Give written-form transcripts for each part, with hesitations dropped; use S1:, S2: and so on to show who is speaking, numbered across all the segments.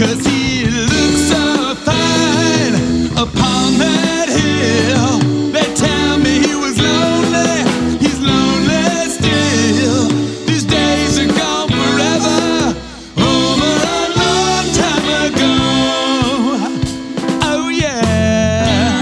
S1: he looks so fine upon that hill. They tell me he was lonely, he's lonely still. These days are gone forever, over a long time ago. Oh yeah.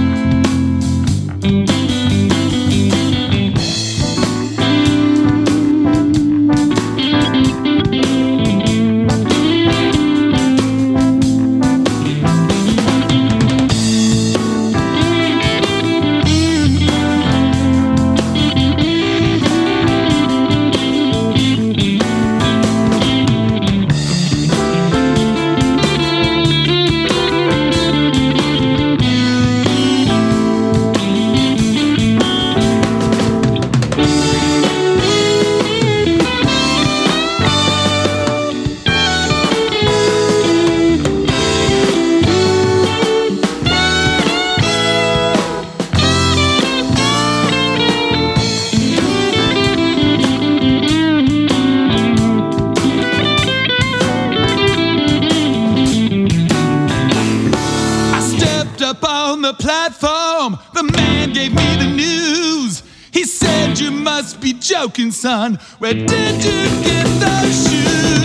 S1: Up on the platform, the man gave me the news. He said, "You must be joking, son. Where did you get those shoes?"